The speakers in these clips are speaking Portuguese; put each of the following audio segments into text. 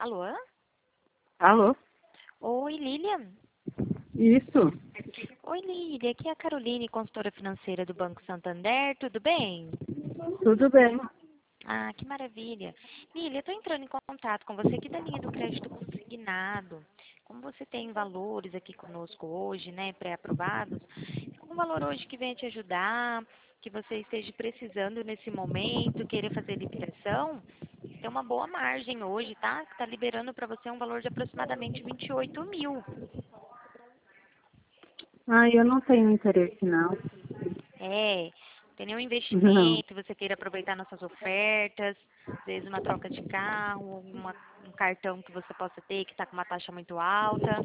Alô? Alô? Oi, Lilian. Isso. Oi, Lilian. Aqui é a Caroline, consultora financeira do Banco Santander. Tudo bem? Tudo bem. Ah, que maravilha. Lilian, eu estou entrando em contato com você aqui da linha do crédito consignado. Como você tem valores aqui conosco hoje, né, pré-aprovados, um valor hoje que venha te ajudar, que você esteja precisando nesse momento, querer fazer liberação, tem uma boa margem hoje, tá? Que tá liberando para você um valor de aproximadamente 28 mil. Eu não tenho interesse, não. Tem nenhum Não. investimento, você queira aproveitar nossas ofertas, às vezes uma troca de carro, um cartão que você possa ter que está com uma taxa muito alta.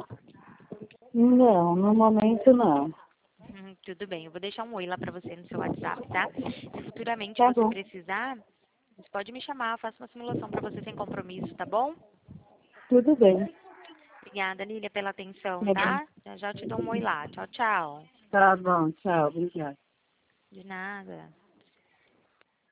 Não, no momento não. Tudo bem, eu vou deixar um oi lá para você no seu WhatsApp, tá? Se futuramente Tá você bom. precisar, você pode me chamar, eu faço uma simulação para você sem compromisso, tá bom? Tudo bem. Obrigada, Lília, pela atenção, Tá bom. tá? Já já eu te dou um oi lá. Tchau, tchau. Tá bom, tchau. Obrigada. De nada.